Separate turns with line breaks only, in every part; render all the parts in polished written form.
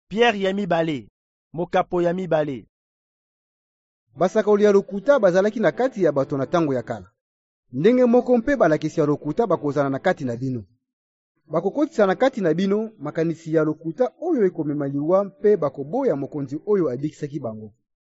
Pierre ya mibale, mokapo ya mibale.
Basakoli ya lokuta bazalaki na kati ya bato na tango ya kala. Ndenge moko mpe balakisi ya lokuta bakozala na kati na bino. Bakokotisa na kati na bino makanisi ya lokuta oyo ekomema liwa mpe bakoboya mokonzi oyo abikisaki bango.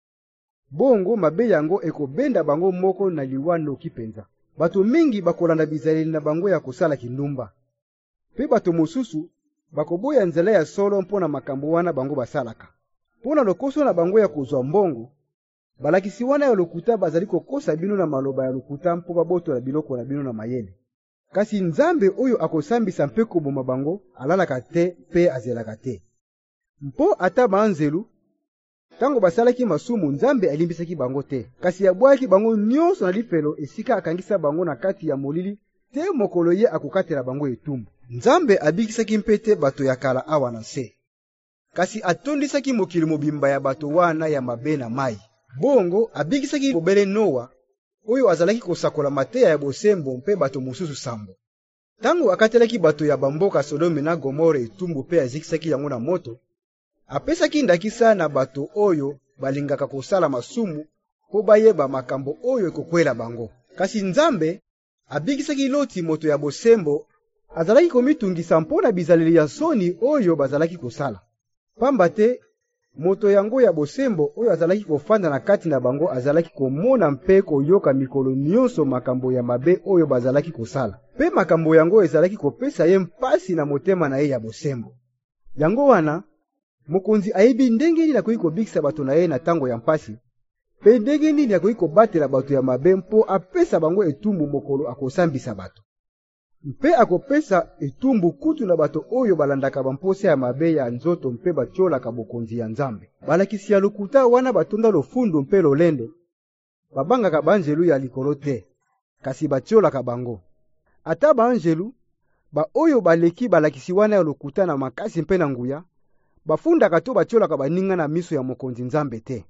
Bongo mabe yango ekobenda bango moko na liwa noki penza. Bato mingi bakolanda bizaleli na bango ya kosala kindumba. Pe bato mosusu bakoboya nzela ya solo mpona makambo wana bango basalaka. Mpona lokoso na bango ya kozwa mbongo, balakisi wana ya lokuta bazali kokosa bino na maloba ya lokuta mpo babotola biloko na bino na mayele. Kasi Nzambe oyo akosambisa mpe koboma bango alalaka te mpe azelaka te. Mpo ata banzelu tango basalaki masumu Nzambe alimbisaki bango te, kasi abwaki bango nyonso na lifelo esika akangisa bango na kati ya molili te mokolo ye akokatela bango etumbu. Nzambe abikisaki mpete bato ya kala awa na se, kasi atondisaki mokili mobimba ya bato wana ya mabe na mai. Bongo abikisaki bobele Noa oyo azalaki kosakola mateya ya bosembo mpe bato mosusu sambo. Tango akatelaki bato ya bamboka Sodome na Gomore etumbu mpe azikisaki yango na moto, apesaki ndakisa na bato oyo balingaka kosala masumu po bayeba makambo oyo ekokwela bango. Kasi Nzambe abikisaki Loti moto ya bosembo azalaki komitungisa mpona bizaleli ya soni oyo bazalaki kosala. Pamba te moto yango ya bosembo oyo azalaki kofanda na kati na bango azalaki komona mpe koyoka mikolo nyonso makambo ya mabe oyo bazalaki kosala. Pe makambo yango ezalaki kopesa ye mpasi na motema na ye ya bosembo. Yango wana mokonzi ayebi ndenge nini akoki kobikisa bato na ye na tango ya mpasi, pe ndenge nini akoki kobatela bato ya mabe mpo apesa bango etumbu mokolo akosambisa bato. Mpe akopesa etumbu kutu na bato oyo balandaka bamposa ya mabe ya nzoto mpe batiolaka bokonzi ya Nzambe. Balakisi ya lokuta wana batonda lofundu mpe lolendo, babangaka banjelu ya likolo te, kasi batiolaka bango. Ata banjelu ba oyo baleki balakisi wana ya lokuta na makasi mpe na nguya, bafundaka to batiolaka baninga na miso ya mokonzi Nzambe te.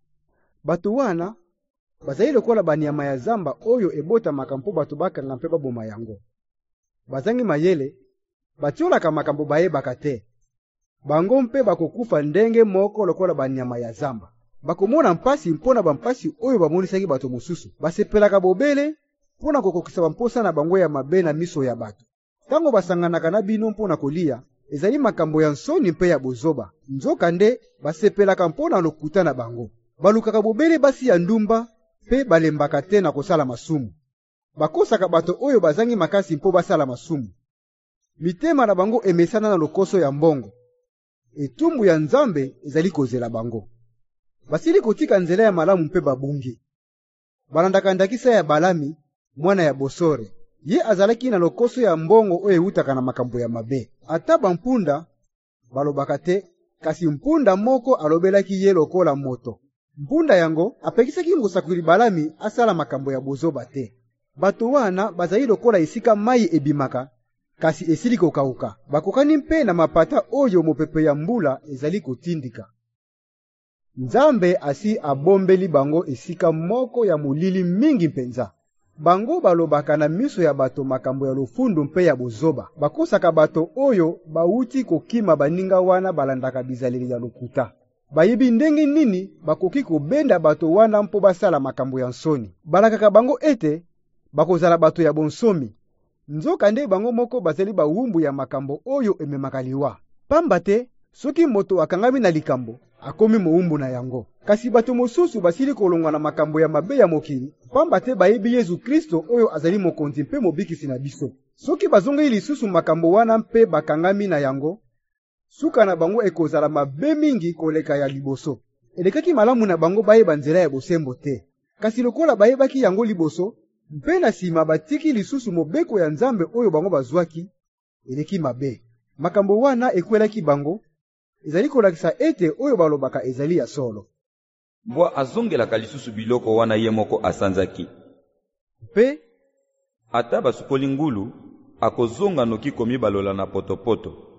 Bato wana bazali lokola banyama ya zamba oyo ebotamaka mpo bato bakanga mpe baboma yango. Bazangi mayele, batiolaka makambo bayebaka te. Bango mpe bakokufa ndenge moko lokola banyama ya zamba. Bakomona mpasi mpona bampasi oyo bamonisaki bato mosusu. Basepelaka bobele mpona kokokisa bamposa na bango ya mabe na miso ya bato. Tango basanganaka na bino mpona kolia, ezali makambo ya nsoni mpe ya bozoba. Nzoka nde basepelaka mpona lokuta na bango. Balukaka bobele basi ya ndumba mpe balembaka te na kosala masumu. Bakosaka bato oyo bazangi makasi mpo basala masumu. Mitema na bango emesana na lokoso ya mbongo. Etumbu ya Nzambe ezali kozela bango. Basili kotika nzela ya malamu mpe babungi. Balandaka ndakisa ya Balami, mwana ya Bosore. Ye azalaki na lokoso ya mbongo oyo eutaka na makambo ya mabe. Ata bampunda balobaka te, kasi mpunda moko alobelaki ye lokola moto. Mpunda yango apekisaki ngosakuli Balami asala makambo ya bozoba te. Bato wana bazali lokola esika mai ebimaka, kasi esili kokauka. Bakokani mpe na mapata oyo mopepe ya mbula ezali kotindika. Nzambe asi abombeli bango esika moko ya molili mingi mpenza. Bango balobaka na miso ya bato makambo ya lofundu mpe ya bozoba. Bakosaka bato oyo bauti kokima baninga wana balandaka bizaleli ya lokuta. Bayebi ndenge nini bakoki kobenda bato wana mpo basala makambo ya nsoni. Balakaka bango ete bakozala bato ya bonsomi. Nzoka nde bango moko bazali bawumbu ya makambo oyo ememaka liwa. Pamba te soki moto akangami na likambo akomi mowumbu na yango. Kasi bato mosusu basili kolongwa na makambo ya mabe ya mokili, pamba te bayebi Yesu Kristo oyo azali mokonzi mpe mobikisi na biso. Soki bazongeli lisusu makambo wana mpe bakangami na yango, suka na bango ekozala mabe mingi koleka ya liboso. Elekaki malamu na bango bayeba nzela ya bosembo te. Kasi lokola bayebaki yango liboso, mpe na sima batiki lisusu mobeko ya Nzambe oyo bango bazwaki, eleki mabe. Makambo wana ekwelaki bango, ezali kolakisa ete oyo balobaka ezali ya solo.
Mbwa azongelaka lisusu biloko wana ye moko asanzaki.
Mpe
ata basukoli ngulu akozonga noki komi balola na potopoto.